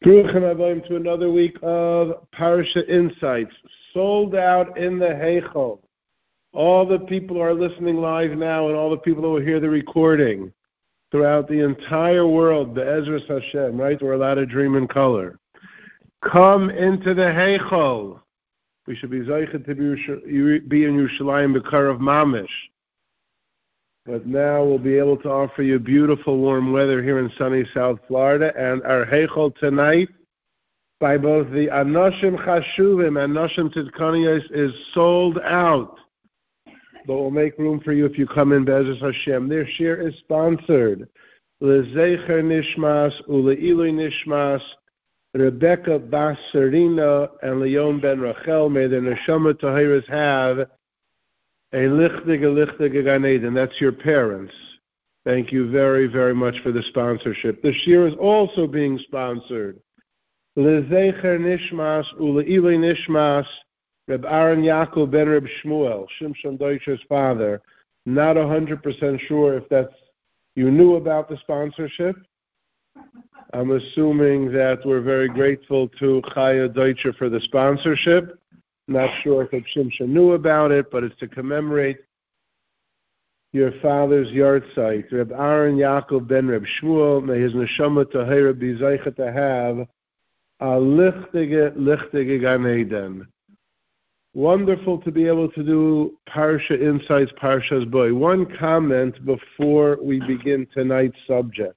Bruchim Abayim to another week of Parsha Insights. Sold out in the Heichal. All the people who are listening live now and all the people who will hear the recording throughout the entire world, the Ezras Hashem, right? We're allowed to dream in color. Come into the Heichal. We should be Zeichet to be in Yerushalayim B'Karav Mamish. But now we'll be able to offer you beautiful warm weather here in sunny South Florida. And our Heichal tonight, by both the Anoshim Chashuvim and Anoshim Tidkaniyos, is sold out. But we'll make room for you if you come in, Be'ezras Hashem. Their share is sponsored. Lezecher Nishmas, Ule'ilui Nishmas, Rebecca Bas Serina, and Leon Ben Rachel. May the Neshama Tahiras have a lichtige Gan Eden. That's your parents. Thank you very, very much for the sponsorship. This year is also being sponsored. Lezecher Nishmas, Ule'ilui Nishmas, Reb Aaron Yaakov ben Reb Shmuel, Shimshon Deutscher's father. Not 100% sure if that's, you knew about the sponsorship. I'm assuming that we're very grateful to Chaya Deutscher for the sponsorship. Not sure if Shimshon knew about it, but it's to commemorate your father's yahrzeit. Reb Aaron Yaakov ben Reb Shmuel, may his neshama tahira be zeichet to have a lichtige Gan Eden. Wonderful to be able to do Parsha Insights, Parsha's Boy. One comment before we begin tonight's subject.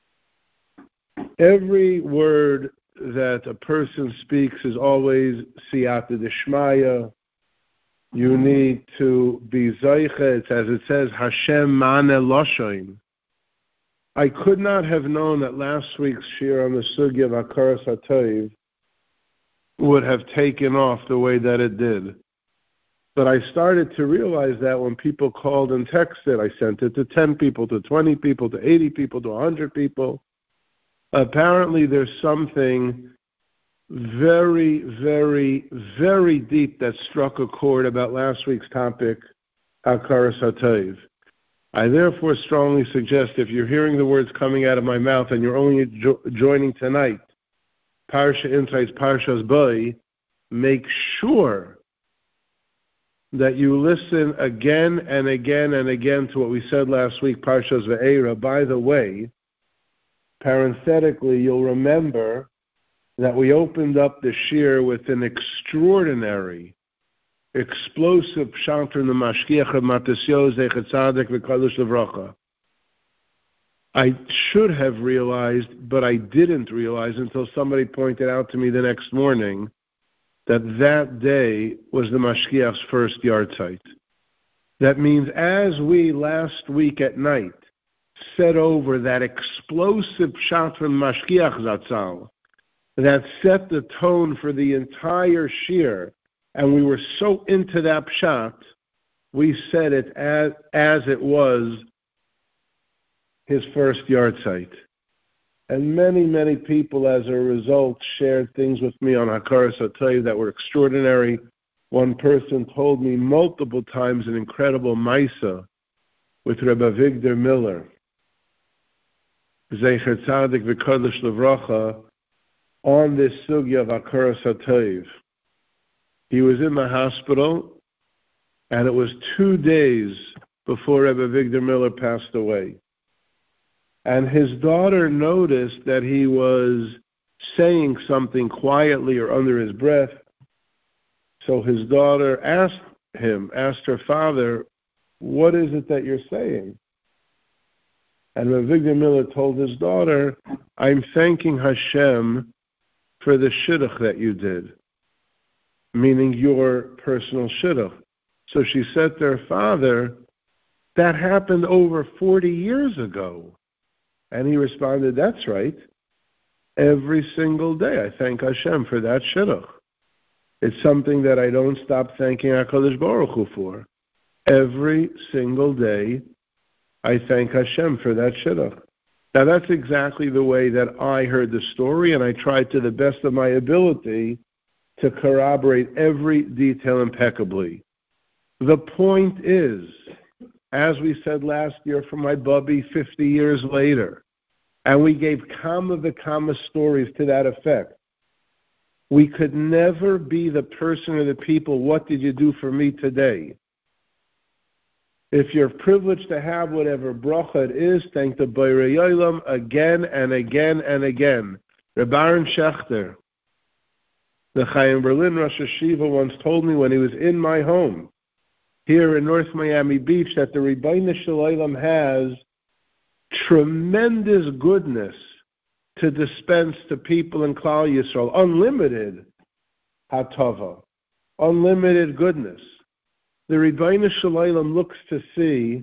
Every word that a person speaks is always siyata d'shmaya. You need to be zeichet, as it says, Hashem maneh loshoin. I could not have known that last week's shir on the sugya of Hakaras HaTov would have taken off the way that it did. But I started to realize that when people called and texted, I sent it to 10 people, to 20 people, to 80 people, to 100 people. Apparently there's something very, very, very deep that struck a chord about last week's topic, Hakaras HaTov. I therefore strongly suggest, if you're hearing the words coming out of my mouth and you're only joining tonight, Parsha Insights, Parsha's Boy, make sure that you listen again and again and again to what we said last week, Parsha's Ve'era. By the way, parenthetically, you'll remember that we opened up the shir with an extraordinary, explosive pshat in the Mashgiach of Matisyahu Zeichet Tzaddik V'Kadosh Livracha. I should have realized, but I didn't realize until somebody pointed out to me the next morning that that day was the Mashgiach's first yahrzeit. That means as we last week at night said over that explosive pshat from Mashgiach Zatzal that set the tone for the entire shir, and we were so into that pshat, we said it as it was his first yahrzeit. And many, many people, as a result, shared things with me on Hakaras HaTov that were extraordinary. One person told me multiple times an incredible maisa with Rebbe Avigdor Miller, Zecher Tzadik V'Kadosh Livracha, on this sugya of Hakaras HaTov. He was in the hospital, and it was 2 days before Rebbe Avigdor Miller passed away. And his daughter noticed that he was saying something quietly or under his breath. So his daughter asked her father, what is it that you're saying? And Avigdor Miller told his daughter, I'm thanking Hashem for the shidduch that you did, meaning your personal shidduch. So she said to her father, that happened over 40 years ago. And he responded, that's right. Every single day I thank Hashem for that shidduch. It's something that I don't stop thanking HaKadosh Baruch Hu for. Every single day I thank Hashem for that shidduch. Now that's exactly the way that I heard the story, and I tried to the best of my ability to corroborate every detail impeccably. The point is, as we said last year for my bubby 50 years later, And we gave kama v'kama stories to that effect. We could never be the person or the people, what did you do for me today? If you're privileged to have whatever bracha it is, thank the Borei Olam again and again and again. Reb Aaron Schechter, the Chaim Berlin Rosh Hashiva, once told me when he was in my home here in North Miami Beach that the Rebbeinu Shel Olam has tremendous goodness to dispense to people in Klal Yisrael, unlimited hatava, unlimited goodness. The Rebbeinu Shel Olam looks to see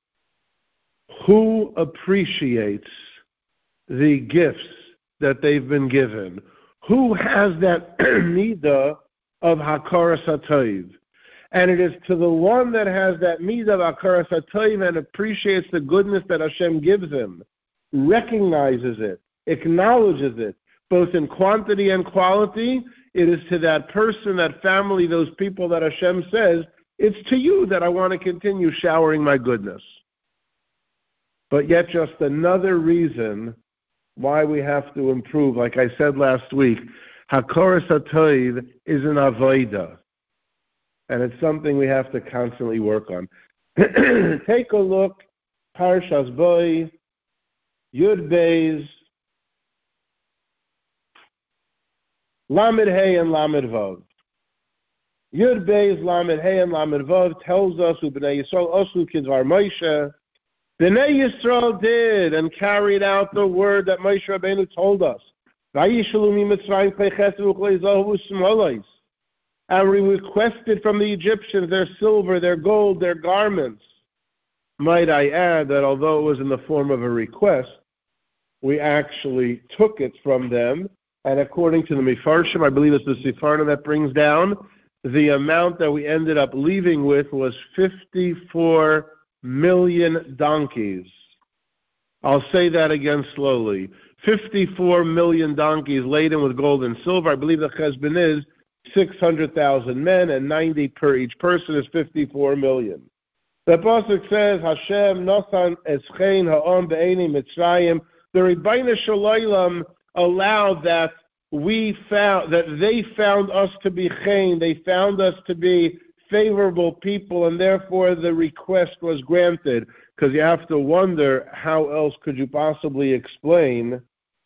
who appreciates the gifts that they've been given, who has that midah of hakaras hatov. And it is to the one that has that midah of hakaras hatov and appreciates the goodness that Hashem gives him, recognizes it, acknowledges it, both in quantity and quality. It is to that person, that family, those people that Hashem says, it's to you that I want to continue showering my goodness. But yet just another reason why we have to improve. Like I said last week, hakaras hatov is an avodah. And it's something we have to constantly work on. Take a look, Parshas Bo, Yud Beis, Lamed Hey and Lamed Vav. Yud Beis, Lamed Hey and Lamed Vav tells us who Bnei Yisrael Osu Kidvar Moshe. Bnei Yisrael did and carried out the word that Moshe Rabbeinu told us. Vayishalu mi Mitzrayim klei chesed u'klei zahav u'smolos. And we requested from the Egyptians their silver, their gold, their garments. Might I add that although it was in the form of a request, we actually took it from them. And according to the Mefarshim, I believe it's the Sephardim that brings down, the amount that we ended up leaving with was 54 million donkeys. I'll say that again slowly. 54 million donkeys laden with gold and silver. I believe the cheshbon is 600,000 men, and 90 per each person is 54 million. The pasuk says, Hashem nosan eschein ha'am be'eni Mitzrayim. The Rebbeinu Shel Olam allowed that they found us to be chen, they found us to be favorable people, and therefore the request was granted. Because you have to wonder, how else could you possibly explain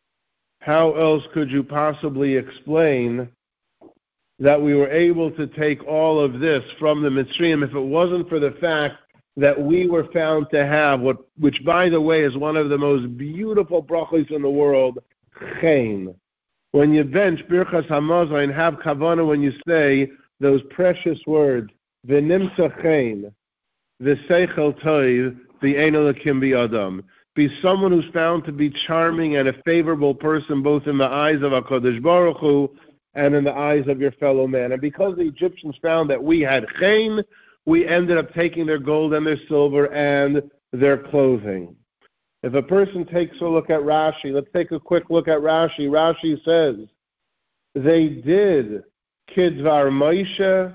that we were able to take all of this from the Mitzrayim if it wasn't for the fact that we were found to have, which by the way is one of the most beautiful brachos in the world, chen. When you bench Birchas Hamazon and have kavanah when you say those precious words, v'nimtza chen, v'seichel toiv, v'ein elokim bi'adam. Be someone who's found to be charming and a favorable person both in the eyes of HaKadosh Baruch Hu and in the eyes of your fellow man. And because the Egyptians found that we had chen, we ended up taking their gold and their silver and their clothing. If a person takes a look at Rashi, let's take a quick look at Rashi. Rashi says, they did Kidvar Moshe.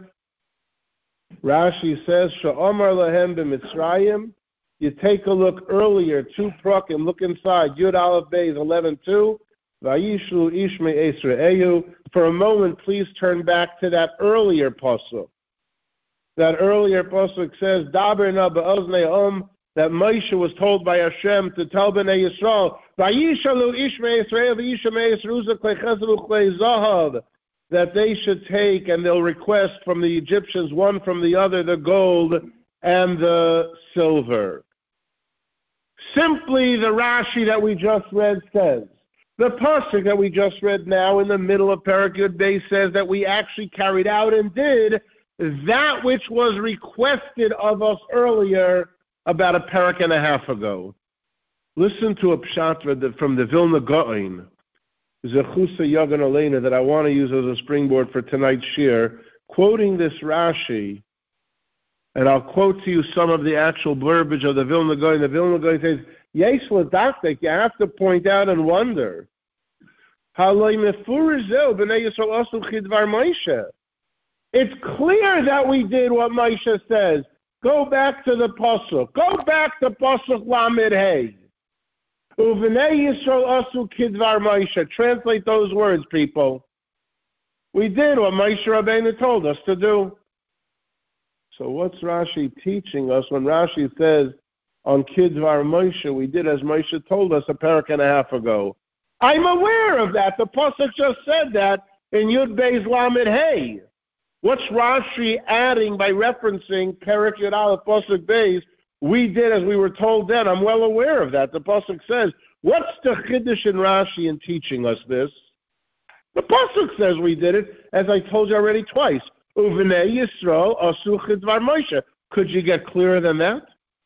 Rashi says, Sha'omar lahem b'Mitzrayim. You take a look earlier, 2 prakim, look inside, Yud Aleph Beis 11:2. Vayishlu Ishmei Esraeyu. For a moment, please turn back to that earlier pasuk. That earlier pasuk says, Daber na be'oznei that Moshe was told by Hashem to tell Bnei Yisrael, Vayishalu Ishmei Esraeyu v'yishamei Esruza klei chesed u'klei zahav, that they should take and they'll request from the Egyptians one from the other the gold and the silver. Simply the Rashi that we just read says, the pasuk that we just read now in the middle of Perek Yud Beis says that we actually carried out and did that which was requested of us earlier about a perek and a half ago. Listen to a pshat from the Vilna Gaon, Zechusa Yagan Aleina, that I want to use as a springboard for tonight's shir, quoting this Rashi, and I'll quote to you some of the actual verbiage of the Vilna Gaon. The Vilna Gaon says, Yesh l'daktik, you have to point out and wonder, it's clear that we did what Moshe says. Go back to the pasuk. Go back to pasuk Lamed Hey. Uvenei Yisrael asu kidvar Moshe. Translate those words, people. We did what Moshe Rabbeinu told us to do. So what's Rashi teaching us when Rashi says on kidvar Moshe, we did as Moshe told us a parak and a half ago? I'm aware of that. The Pasuk just said that in Yud Beis Lamed Hey. What's Rashi adding by referencing parak Yud Aleph Pasuk Beis? We did as we were told then. I'm well aware of that. The Pasuk says, what's the Chiddush in Rashi in teaching us this? The Pasuk says we did it, as I told you already twice. Uvenei Yisrael asu chidvar Moshe. Could you get clearer than that?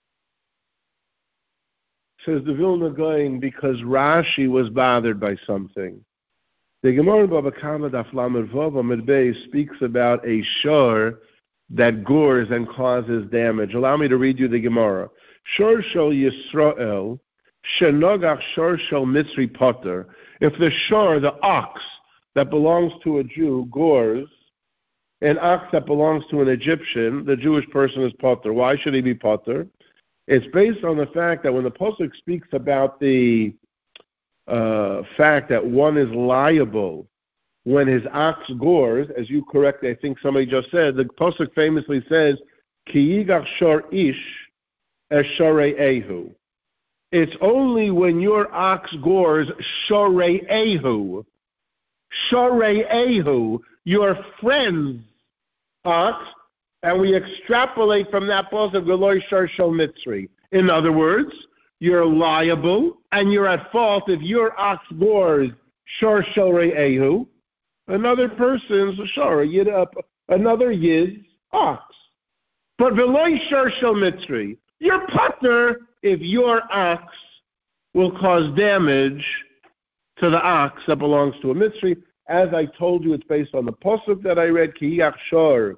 Says the Vilna Gaon, because Rashi was bothered by something. The Gemara in Baba Kama Daf Lamed Vav Amud Beis speaks about a shor that gores and causes damage. Allow me to read you the Gemara. Shor shel Yisrael shenogach shor shel Mitzri potter. If the shor, the ox that belongs to a Jew, gores an ox that belongs to an Egyptian, the Jewish person is potter. Why should he be potter? It's based on the fact that when the Pasuk speaks about the fact that one is liable when his ox gores, as you correctly, I think somebody just said, the Pasuk famously says, Ki yigach shor ish esharei ehu. It's only when your ox gores shorei ehu, your friend's ox, and we extrapolate from that Pasuk, Veloy shor shel Mitzri. In other words, you're liable and you're at fault if your ox gores shor shorei ehu, another person's shor, another yid's ox. But Veloy shor shel Mitzri, you're potter if your ox will cause damage to the ox that belongs to a Mitzri. As I told you, it's based on the Pasuk that I read, Ki yigach shor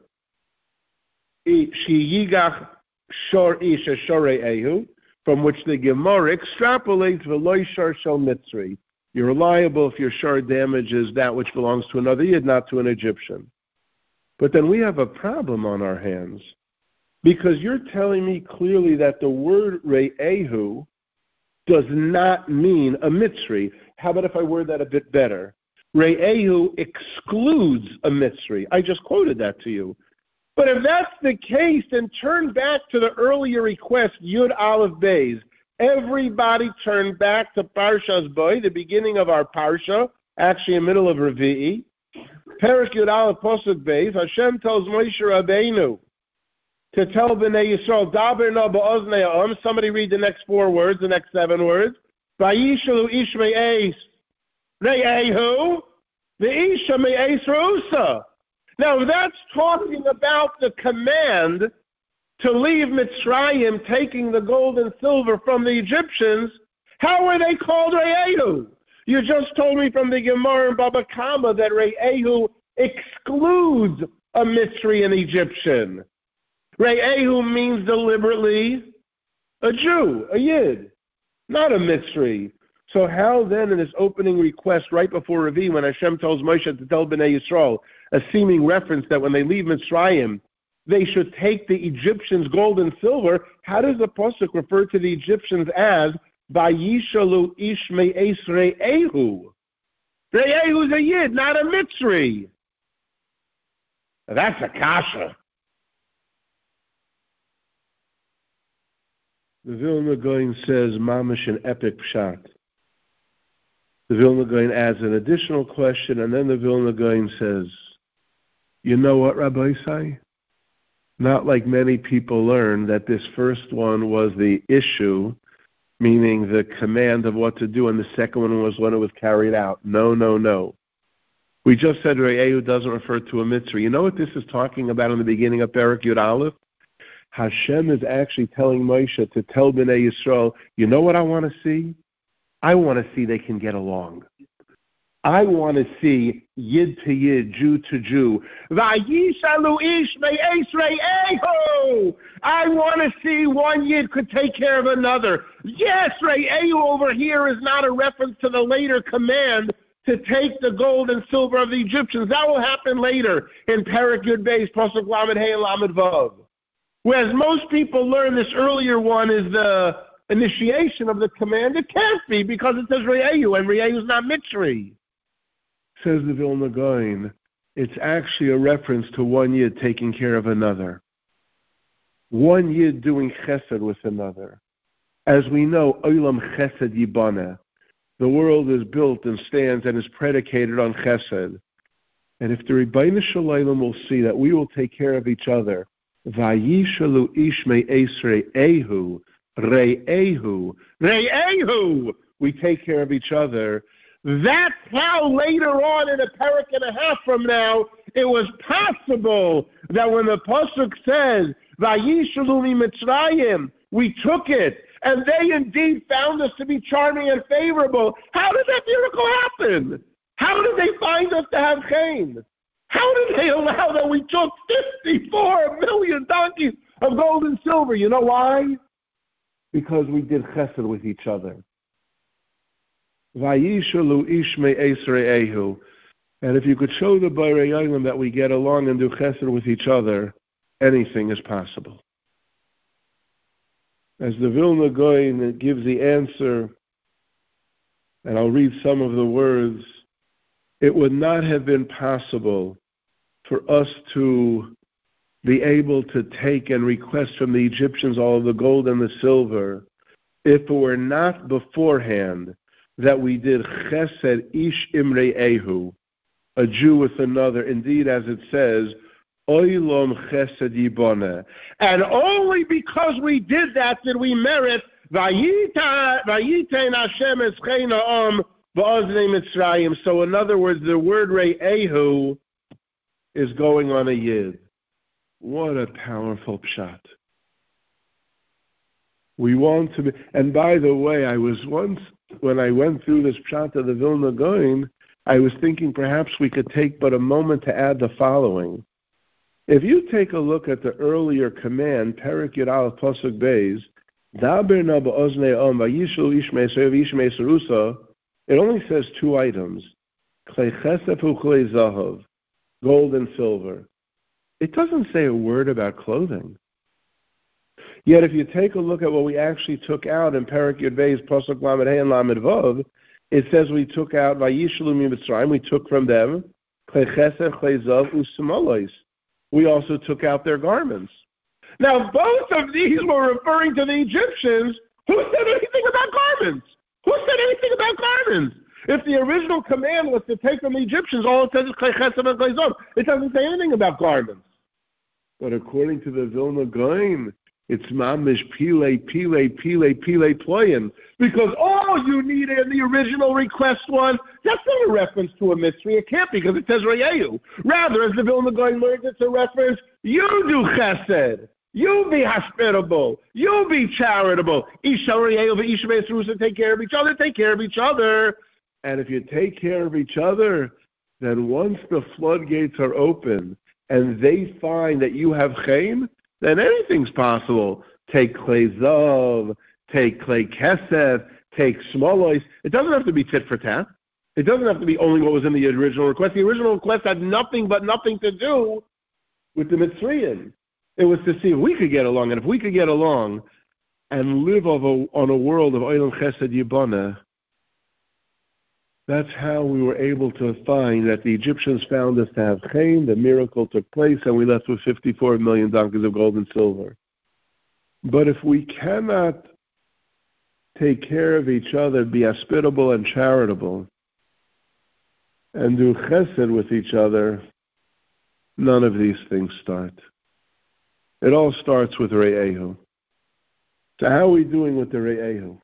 ish shorei ehu, from which the Gemara extrapolates Veloy shor shel Mitzri. You're liable if your shor damages that which belongs to another yid, not to an Egyptian. But then we have a problem on our hands, because you're telling me clearly that the word re'ehu does not mean a Mitzri. How about if I word that a bit better? Re'ehu excludes a Mitzri. I just quoted that to you. But if that's the case, then turn back to the earlier request, Yud Aleph Beis. Everybody turn back to Parshas Bo, the beginning of our Parsha, actually in the middle of Revi'i. Perek Yud Aleph Pasuk Beis, Hashem tells Moshe Rabbeinu to tell Bnei Yisrael, Daber na ba'oznei ha'am. Somebody read the next 4 words, the next 7 words. Vayishalu ish me'eis re'ehu, ve'isha me'eis reusa. Now, that's talking about the command to leave Mitzrayim, taking the gold and silver from the Egyptians. How are they called Re'ehu? You just told me from the Gemara in Baba Kama that Re'ehu excludes a Mitzri, an Egyptian. Re'ehu means deliberately a Jew, a Yid, not a Mitzri. So how then in this opening request right before Revi, when Hashem tells Moshe to tell Bnei Yisrael, a seeming reference that when they leave Mitzrayim, they should take the Egyptians' gold and silver, how does the Pasuk refer to the Egyptians as Vayishalu ish me'es re'ehu? Re'ehu is a Yid, not a Mitzri. That's a kasha. The Vilna Gaon says, Mamish an epic pshat. The Vilna Gaon adds an additional question, and then the Vilna Gaon says, you know what, Rabbi Isai? Not like many people learn that this first one was the issue, meaning the command of what to do, and the second one was when it was carried out. No. We just said Re'ehu doesn't refer to a Mitzri. You know what this is talking about in the beginning of Perek Yud Aleph? Hashem is actually telling Moshe to tell Bnei Yisrael, you know what I want to see? I want to see they can get along. I want to see Yid to Yid, Jew to Jew. Vayishalu ish me'es re'ehu. I want to see one Yid could take care of another. Yes, re'ehu over here is not a reference to the later command to take the gold and silver of the Egyptians. That will happen later in Perek Yud Beis, Pasuk Lamed Hey and Lamed Vav. Whereas most people learn this earlier one is the initiation of the command? It can't be, because it says Re'ehu, and Re'ehu is not Mitzri. Says the Vilna Gaon, it's actually a reference to one Yid taking care of another. One Yid doing chesed with another. As we know, Olam Chesed Yibana. The world is built and stands and is predicated on chesed. And if the Rebbeinu Shalom will see that we will take care of each other, Vayishalu Ishmei Esrei Ehu, Re'ehu, we take care of each other. That's how later on in a parak and a half from now, it was possible that when the pasuk says, Vayishalu Mitzrayim, we took it, and they indeed found us to be charming and favorable. How did that miracle happen? How did they find us to have Chaim? How did they allow that we took 54 million donkeys of gold and silver? You know why? Because we did chesed with each other. Vayishalu ishmei esrei. And if you could show the Borei Olam that we get along and do chesed with each other, anything is possible. As the Vilna Gaon gives the answer, and I'll read some of the words, it would not have been possible for us to be able to take and request from the Egyptians all of the gold and the silver if it were not beforehand that we did chesed ish imrei ehu, a Jew with another, indeed as it says, oilom chesed yiboneh. And only because we did that did we merit vayitein Hashem eschei na'am ba'oznei Mitzrayim. So in other words, the word re'ehu is going on a yid. What a powerful pshat. We want to be, and by the way, I was once, when I went through this pshat of the Vilna Gaon, I was thinking perhaps we could take but a moment to add the following. If you take a look at the earlier command, Perek Yud Aleph Pasuk Beis, Daber na ba'oznei om vayishul ishmei serusa, it only says two items, klei chesef u'klei zahav, gold and silver. It doesn't say a word about clothing. Yet if you take a look at what we actually took out in Perek Yud Beis, Pasuk Lamed Hey and Lamed Vav, it says we took out Vayishlu Mitzrayim, we took from them Klei Chesed, Klei Zav, U'Simolos. We also took out their garments. Now both of these were referring to the Egyptians. Who said anything about garments? Who said anything about garments? If the original command was to take from the Egyptians, all it says is Klei Chesed and Klei Zav. It doesn't say anything about garments. But according to the Vilna Gaon, it's mamish pile ployin. Because all you need in the original request was, that's not a reference to a mystery. It can't be, because it says Re'ehu. Rather, as the Vilna Gaon learns, it's a reference, you do chesed. You be hospitable. You be charitable. Isha Re'ehu v'isha Be'esrusa, take care of each other, take care of each other. And if you take care of each other, then once the floodgates are open and they find that you have chaim, then anything's possible. Take Klei Zav, take Klei Kesef, take Smolos. It doesn't have to be tit for tat. It doesn't have to be only what was in the original request. The original request had nothing to do with the Mitzrayim. It was to see if we could get along. And if we could get along and live on a world of Olam Chesed Yiboneh, that's how we were able to find that the Egyptians found us to have Chaim, the miracle took place, and we left with 54 million donkeys of gold and silver. But if we cannot take care of each other, be hospitable and charitable, and do chesed with each other, none of these things start. It all starts with Re'ehu. So how are we doing with the Re'ehu?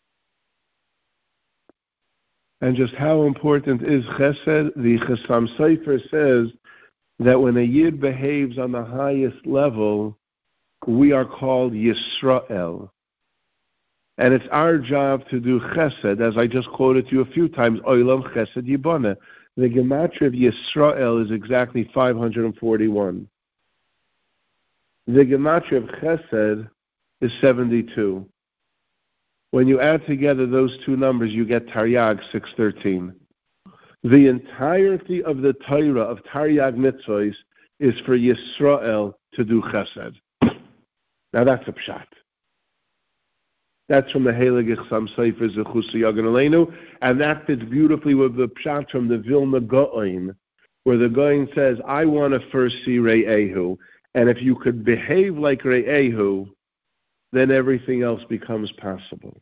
And just how important is chesed? The Chasam Sofer says that when a Yid behaves on the highest level, we are called Yisrael. And it's our job to do chesed, as I just quoted to you a few times, Olam Chesed Yiboneh. The gematria of Yisrael is exactly 541. The gematria of chesed is 72. When you add together those two numbers, you get Taryag 613. The entirety of the Torah of Taryag mitzvahs is for Yisrael to do chesed. Now that's a pshat. That's from the Heilige Chassam Sofer Zechusa Yagan Aleinu, and that fits beautifully with the pshat from the Vilna Gaon, where the Gaon says, I want to first see Re'ehu, and if you could behave like Re'ehu, then everything else becomes possible.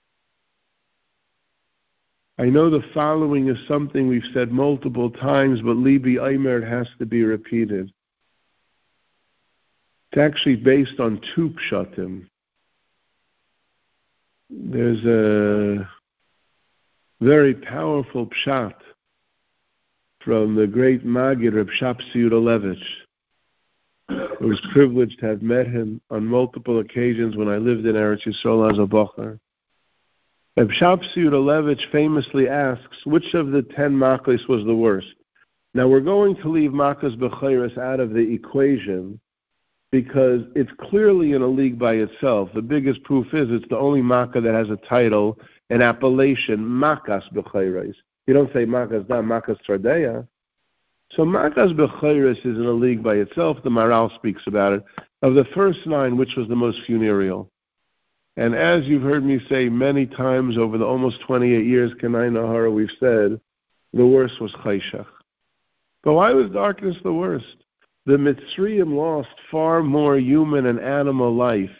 I know the following is something we've said multiple times, but Libi Eimer has to be repeated. It's actually based on two pshatim. There's a very powerful pshat from the great Maggid, Reb Shapsi Yudalevich. I was privileged to have met him on multiple occasions when I lived in Eretz Yisrael as a bocher. Reb Shapsi Yudalevich famously asks, which of the 10 makkos was the worst? Now we're going to leave makkos b'chayros out of the equation because it's clearly in a league by itself. The biggest proof is it's the only makkah that has a title, an appellation, makas b'chayros. You don't say makas da, makas tzardeya. So makas b'chayros is in a league by itself. The Maral speaks about it. Of the first 9, which was the most funereal? And as you've heard me say many times over the almost 28 years, Kanai Nahara, we've said, the worst was Chayshach. But why was darkness the worst? The Mitzrayim lost far more human and animal life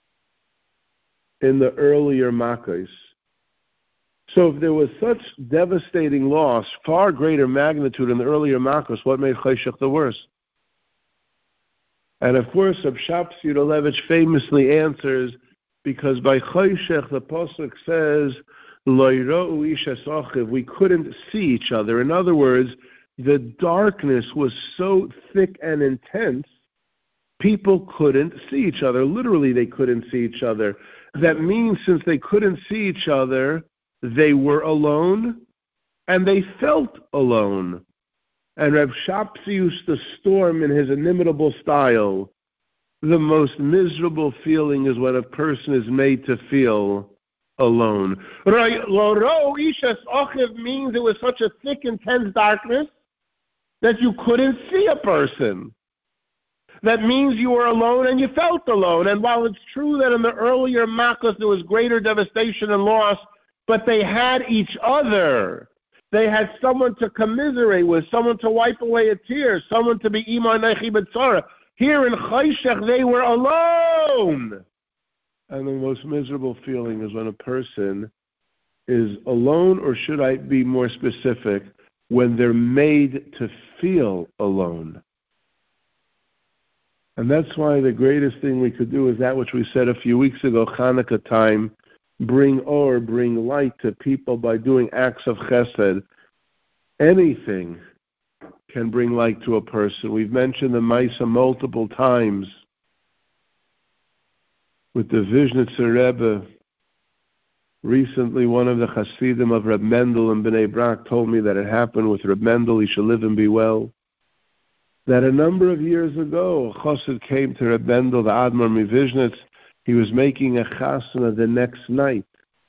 in the earlier Makkos. So if there was such devastating loss, far greater magnitude in the earlier Makkos, what made Chayshach the worst? And of course, Reb Shapsi Yudalevich famously answers, because by Chayshach the pasuk says, Lo yira'u ish es achiv, we couldn't see each other. In other words, the darkness was so thick and intense, people couldn't see each other. Literally, they couldn't see each other. That means since they couldn't see each other, they were alone, and they felt alone. And Reb Shapsi used to storm in his inimitable style, the most miserable feeling is when a person is made to feel alone. Lo ish es achiv means it was such a thick, intense darkness that you couldn't see a person. That means you were alone and you felt alone. And while it's true that in the earlier Makkos there was greater devastation and loss, but they had each other. They had someone to commiserate with, someone to wipe away a tear, someone to be Ima Nechi B'tzara. Here in Chayshach, they were alone. And the most miserable feeling is when a person is alone, or should I be more specific, when they're made to feel alone. And that's why the greatest thing we could do is that which we said a few weeks ago, Hanukkah time, bring light to people by doing acts of chesed. Anything can bring light to a person. We've mentioned the Maisa multiple times with the Vizhnitzer Rebbe. Recently, one of the Hasidim of Reb Mendel in Bnei Brak told me that it happened with Reb Mendel, he should live and be well, that a number of years ago, a Chassid came to Reb Mendel, the Admor Mivizhnitz. He was making a chasana the next night.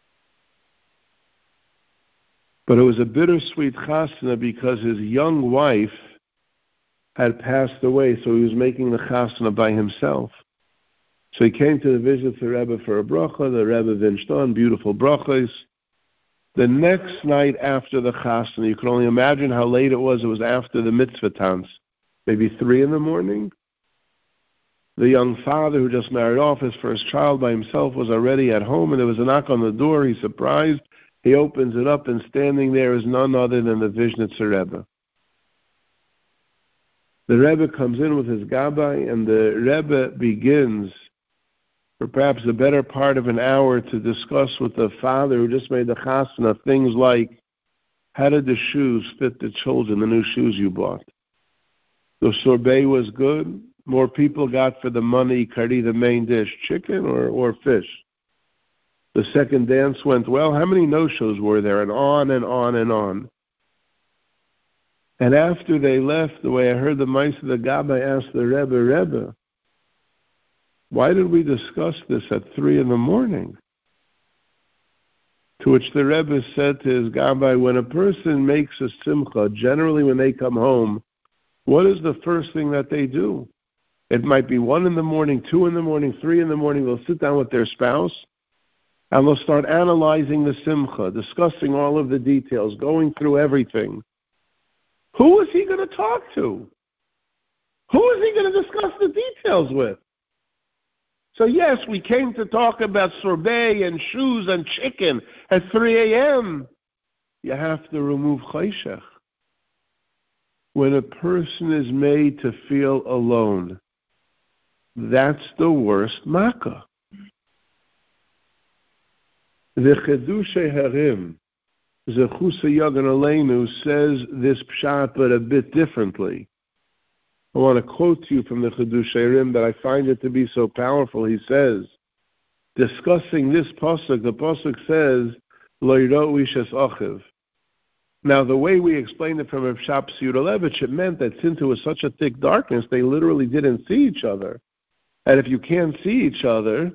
But it was a bittersweet chasana because his young wife had passed away, so he was making the chasana by himself. So he came to the visit to Rebbe for a bracha. The Rebbe vinched on, beautiful brachas. The next night after the chasana, you can only imagine how late it was. It was after the mitzvah tans, maybe 3 a.m. The young father who just married off his first child by himself was already at home, and there was a knock on the door. He's surprised. He opens it up, and standing there is none other than the Vizhnitzer Rebbe. The Rebbe comes in with his gabbai, and the Rebbe begins for perhaps the better part of an hour to discuss with the father who just made the chasana things like, how did the shoes fit the children, the new shoes you bought? The sorbet was good. More people got for the money, kari, the main dish, chicken or fish. The second dance went well. How many no-shows were there? And on and on and on. And after they left, the way I heard the Meister the Gabbai asked the Rebbe, why did we discuss this at 3 a.m? To which the Rebbe said to his Gabbai, when a person makes a simcha, generally when they come home, what is the first thing that they do? It might be 1 a.m, 2 a.m, 3 a.m, they'll sit down with their spouse. And they'll start analyzing the simcha, discussing all of the details, going through everything. Who is he going to talk to? Who is he going to discuss the details with? So yes, we came to talk about sorbet and shoes and chicken at 3 a.m. You have to remove chayshech. When a person is made to feel alone, that's the worst makkah. The Chedushay Harim, Zechusa Yagan Aleinu, says this pshat but a bit differently. I want to quote to you from the Chedushay Harim, but I find it to be so powerful. He says, discussing this pasuk, the pasuk says, Lo yira'u ish es achiv. Now, the way we explained it from Rav Shap Siyudalevich, it meant that since it was such a thick darkness, they literally didn't see each other. And if you can't see each other,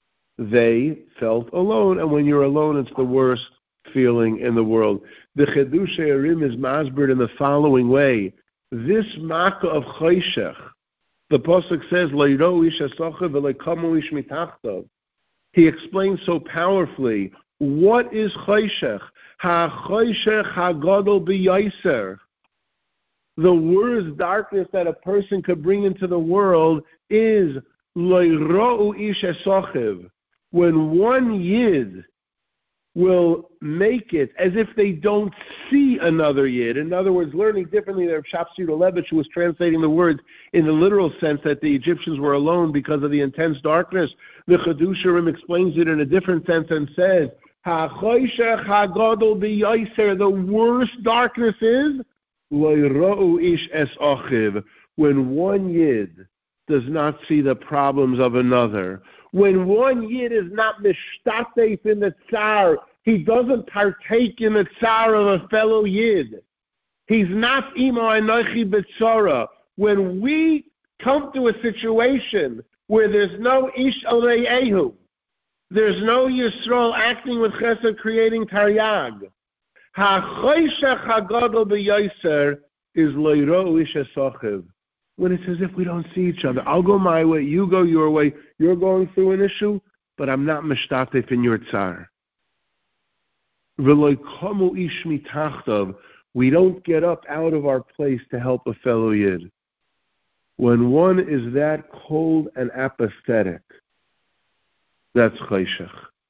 they felt alone. And when you're alone, it's the worst feeling in the world. The Chedushay Harim is masbered in the following way. This makkah of chayshech, the pasuk says, Lo yira'u ish es achiv v'lo yikamu ish mitachtav. He explains so powerfully, what is chayshech? Ha-chayshech ha-gadol b'yaiser. The worst darkness that a person could bring into the world is lo yira'u ish es achiv. When one yid will make it as if they don't see another yid. In other words, learning differently than Rav Siyudalevich, who was translating the words in the literal sense that the Egyptians were alone because of the intense darkness. The Chedushay Harim explains it in a different sense and says, Ha-chayshech ha-gadol b'yaiser, the worst darkness is lo yira'u ish es achiv, when one yid does not see the problems of another. When one yid is not mishtatef in the tsar, he doesn't partake in the tsar of a fellow yid. He's not imo anochi b'tzara. When we come to a situation where there's no ish al re'ehu, there's no Yisrael acting with chesed, creating taryag. Ha-chayshech ha-gadol b'yaiser is lo yira'u ish es achiv. When it's as if we don't see each other. I'll go my way, you go your way. You're going through an issue, but I'm not mishtatef in your tsar. V'lo yikamu ish mitachtav. We don't get up out of our place to help a fellow yid. When one is that cold and apathetic, that's chayshech.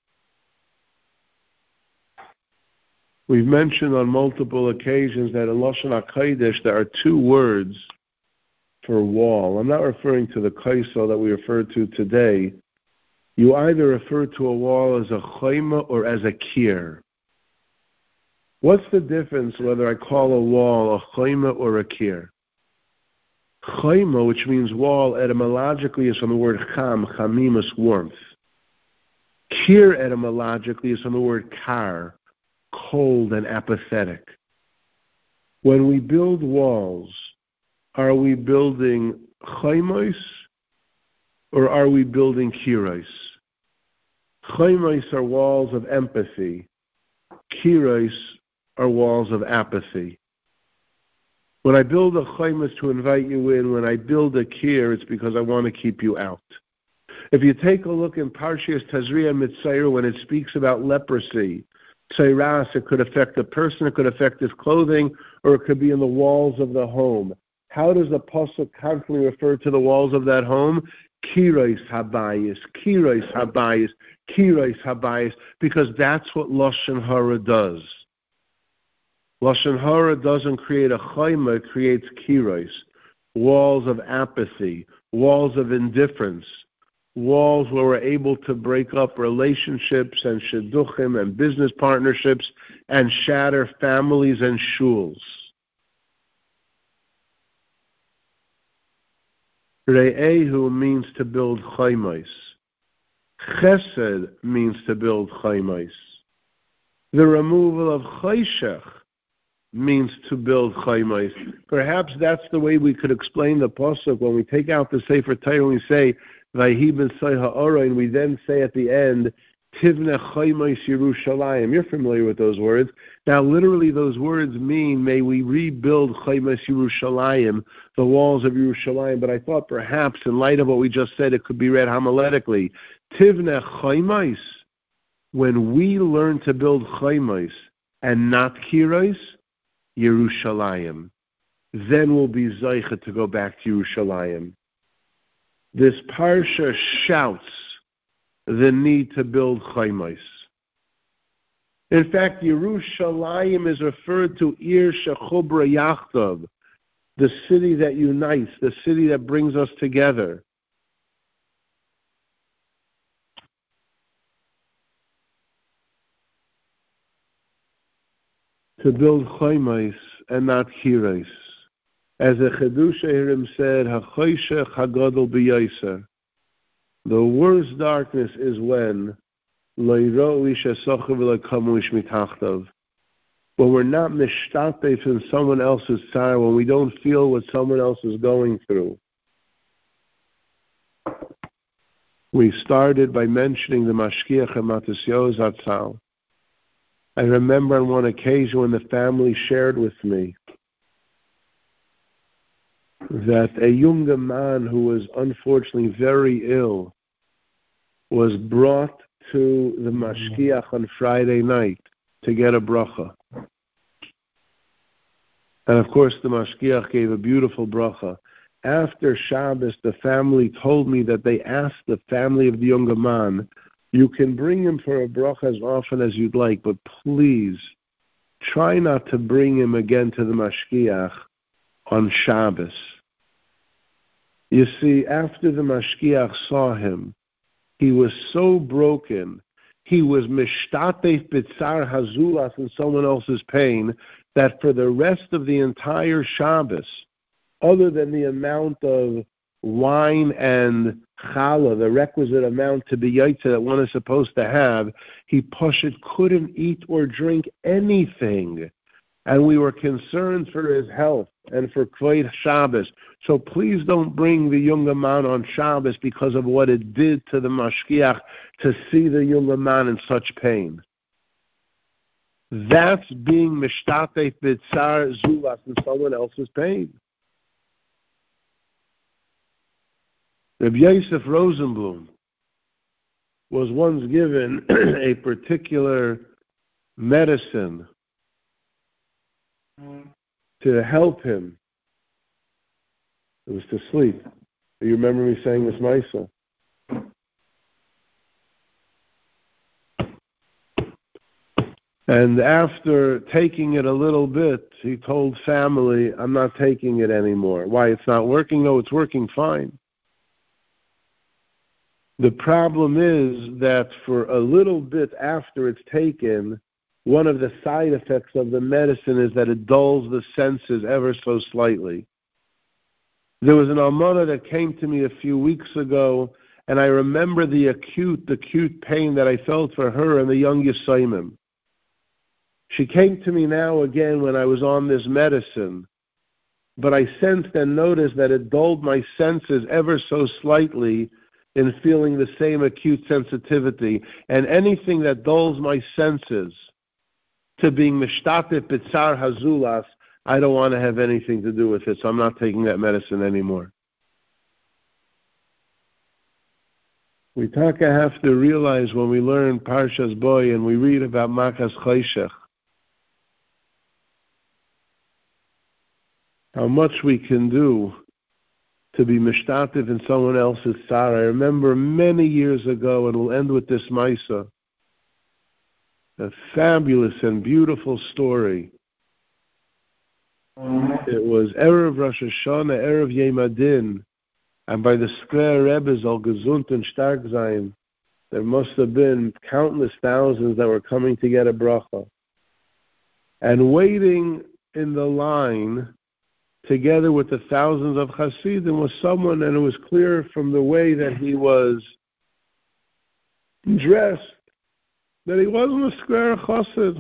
We've mentioned on multiple occasions that in Lashon HaKodesh there are two words for wall. I'm not referring to the kaisel that we referred to today. You either refer to a wall as a chayma or as a kir. What's the difference whether I call a wall a chayma or a kir? Chayma, which means wall, etymologically is from the word cham, chamimus, warmth. Kir etymologically is from the word kar, cold and apathetic. When we build walls, are we building chaymos or are we building kiros? Chaymos are walls of empathy. Kiros are walls of apathy. When I build a chaymos to invite you in, when I build a kir, it's because I want to keep you out. If you take a look in Parshas Tazria Mitzayir, when it speaks about leprosy, Tzairas, it could affect a person, it could affect his clothing, or it could be in the walls of the home. How does the pasuk constantly refer to the walls of that home? Kiros habayis, kiros habayis, kiros habayis, because that's what Lashon Hara does. Lashon Hara doesn't create a chayma, it creates kiros, walls of apathy, walls of indifference, walls where we're able to break up relationships and shidduchim and business partnerships and shatter families and shuls. Re'ehu means to build chaymos. Chesed means to build chaymos. The removal of chayshech means to build chaymos. Perhaps that's the way we could explain the pasuk when we take out the Sefer Torah and we say Vayhi b'say ha'ora, and we then say at the end Tivne chaymos Yerushalayim. You're familiar with those words. Now, literally, those words mean, may we rebuild chaymos Yerushalayim, the walls of Yerushalayim. But I thought perhaps, in light of what we just said, it could be read homiletically. Tivne chaymos, when we learn to build chaimas and not kiros, Yerushalayim, then we'll be zeicha to go back to Yerushalayim. This parsha shouts the need to build chaimas. In fact, Yerushalayim is referred to Ir Shechubra Yachtav, the city that unites, the city that brings us together. To build chaimas and not kiros. As a Chedush Ehirim said, HaChoshech HaGadol B'Yoser. The worst darkness is when when we're not mishtatef in someone else's sorrow, when we don't feel what someone else is going through. We started by mentioning the Mashgiach and Matisyahu Zatzal. I remember on one occasion when the family shared with me that a younger man who was unfortunately very ill was brought to the Mashgiach on Friday night to get a bracha. And of course the Mashgiach gave a beautiful bracha. After Shabbos, the family told me that they asked the family of the younger man, you can bring him for a bracha as often as you'd like, but please try not to bring him again to the Mashgiach on Shabbos. You see, after the Mashgiach saw him, he was so broken, he was mishtatef b'tzar hazulas in someone else's pain, that for the rest of the entire Shabbos, other than the amount of wine and challah, the requisite amount to be yaitze that one is supposed to have, he pashut couldn't eat or drink anything. And we were concerned for his health and for Kvod Shabbos. So please don't bring the younger man on Shabbos because of what it did to the Mashgiach to see the younger man in such pain. That's being mishtatef b'tzar zulas in someone else's pain. Rabbi Yosef Rosenblum was once given a particular medicine to help him. It was to sleep. You remember me saying this, Maisa? And after taking it a little bit, he told family, I'm not taking it anymore. Why? It's not working? No, it's working fine. The problem is that for a little bit after it's taken, one of the side effects of the medicine is that it dulls the senses ever so slightly. There was an almana that came to me a few weeks ago, and I remember the acute pain that I felt for her and the young Yisayimim. She came to me now again when I was on this medicine, but I sensed and noticed that it dulled my senses ever so slightly in feeling the same acute sensitivity. And anything that dulls my senses to being mishtatef b'tzar hazulas, I don't want to have anything to do with it, so I'm not taking that medicine anymore. We have to realize when we learn Parshas Boy and we read about Makas Choshech, how much we can do to be mishtatif in someone else's tzara. I remember many years ago, and we'll end with this Maisa, a fabulous and beautiful story. It was Erev Rosh Hashanah, Erev Yom Adin, and by the square Rebbe's all gesund and stark sein, there must have been countless thousands that were coming to get a bracha. And waiting in the line together with the thousands of Hasidim was someone, and it was clear from the way that he was dressed that he wasn't a square Chassid.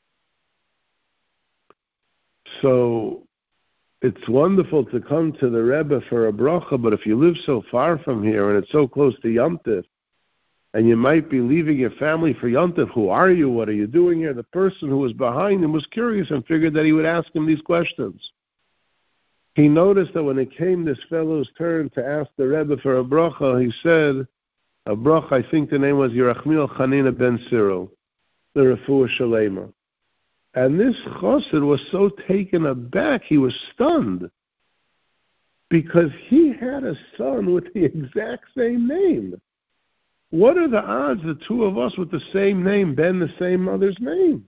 So it's wonderful to come to the Rebbe for a bracha, but if you live so far from here and it's so close to Yom Tov, and you might be leaving your family for Yom Tov, who are you? What are you doing here? The person who was behind him was curious and figured that he would ask him these questions. He noticed that when it came this fellow's turn to ask the Rebbe for a bracha, he said, a bracha. I think the name was Yerachmiel Chanina ben Cyril, the Refuah Shalema. And this chassid was so taken aback, he was stunned, because he had a son with the exact same name. What are the odds the two of us with the same name, Ben, the same mother's name?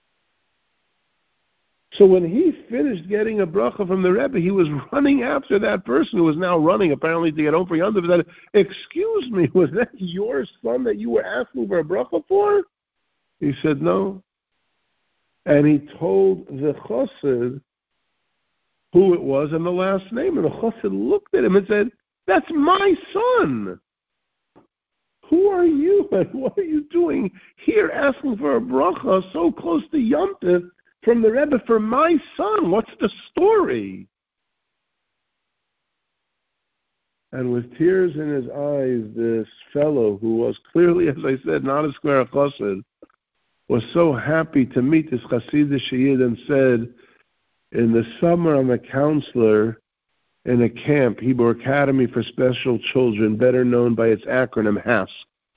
So when he finished getting a bracha from the Rebbe, he was running after that person who was now running, apparently, to get home for Yom Tov. He said, "Excuse me, was that your son that you were asking for a bracha for?" He said, "No." And he told the chassid who it was and the last name. And the chassid looked at him and said, "That's my son. Who are you and what are you doing here asking for a bracha so close to Yom Tov from the Rebbe for my son? What's the story?" And with tears in his eyes, this fellow, who was clearly, as I said, not a square chassid, was so happy to meet this Hasidic Yid and said, "In the summer, I'm a counselor in a camp, Hebrew Academy for Special Children, better known by its acronym, HASC.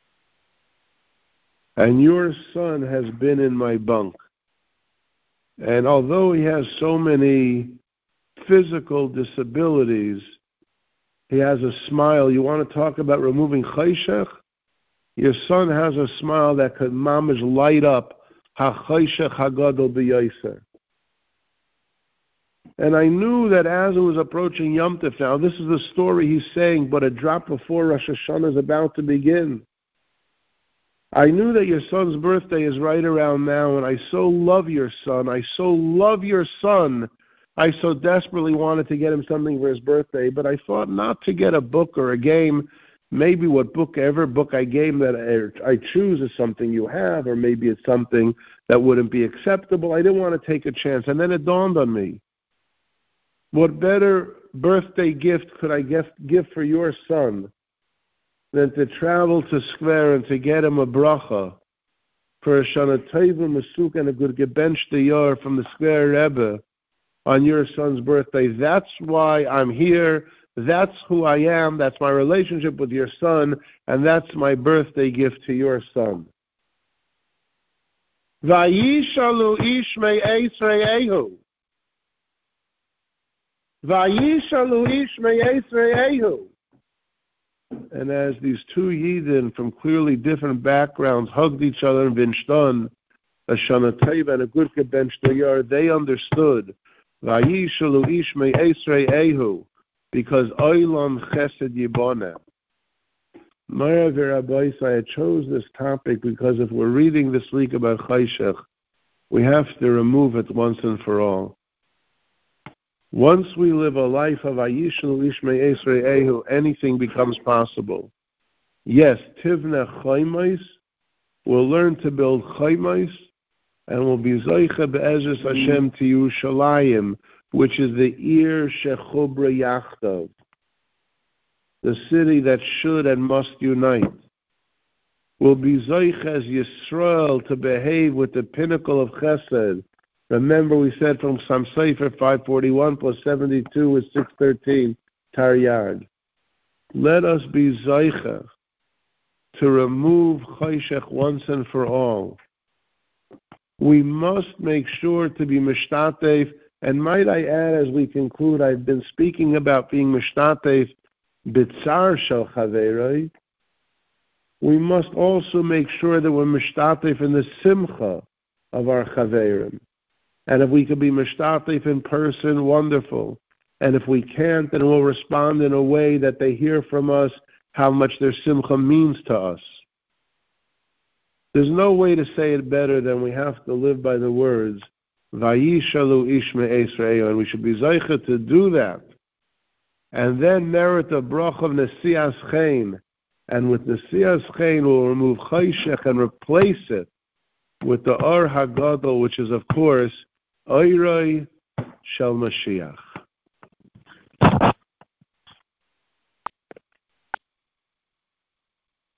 And your son has been in my bunk. And although he has so many physical disabilities, he has a smile. You want to talk about removing chayshech? Your son has a smile that could mamish light up ha-chayshech ha-gadol b'yoser." And I knew that as it was approaching Yom Tov now, this is the story he's saying, but a drop before Rosh Hashanah is about to begin. I knew that your son's birthday is right around now, and I so love your son. I so love your son. I so desperately wanted to get him something for his birthday, but I thought not to get a book or a game. Maybe whatever book I gave that I choose is something you have, or maybe it's something that wouldn't be acceptable. I didn't want to take a chance. And then it dawned on me, what better birthday gift could I give for your son than to travel to Skver and to get him a bracha for a Shana Tova Masuk and a good Gebench Diyar from the Skver Rebbe on your son's birthday. That's why I'm here. That's who I am. That's my relationship with your son, and that's my birthday gift to your son. Vayishalu ish me'esre'ehu. Vayishalu ish me'esre'ehu. And as these two Yidden from clearly different backgrounds hugged each other in Vinshton, a Shana Teva and a good Gebench Diyar, they understood Vayishalu ish me'esre'ehu, because Olam Chesed Yiboneh. Mara v'Rabbi, I chose this topic because if we're reading this week about Chayshech, we have to remove it once and for all. Once we live a life of Ayishlu Ishmei Esre'ehu, anything becomes possible. Yes, Tivneh Chaymais, we'll learn to build Chaymais, and we'll be Zoicha Be'ezres Hashem to Yerushalayim, which is the Ir Shechubra Yachtav, the city that should and must unite. Will be Zoich as Yisrael to behave with the pinnacle of Chesed. Remember, we said from Sam Sefer 541 plus 72 is 613 Taryag. Let us be Zoich to remove Chayshech once and for all. We must make sure to be Mishtatef. And might I add, as we conclude, I've been speaking about being Mishtatef B'tzar Shel Chaveroi. We must also make sure that we're Mishtatef in the Simcha of our Chaverim. And if we can be Mishtatef in person, wonderful. And if we can't, then we'll respond in a way that they hear from us how much their Simcha means to us. There's no way to say it better than we have to live by the words, Vayishalu ish me'esre'ehu, and we should be zeicha to do that. And then merit the bracha of Nesias Chen. And with Nesias Chen, we'll remove Chayshech and replace it with the Or HaGadol, which is, of course, Oiroi Shel Mashiach.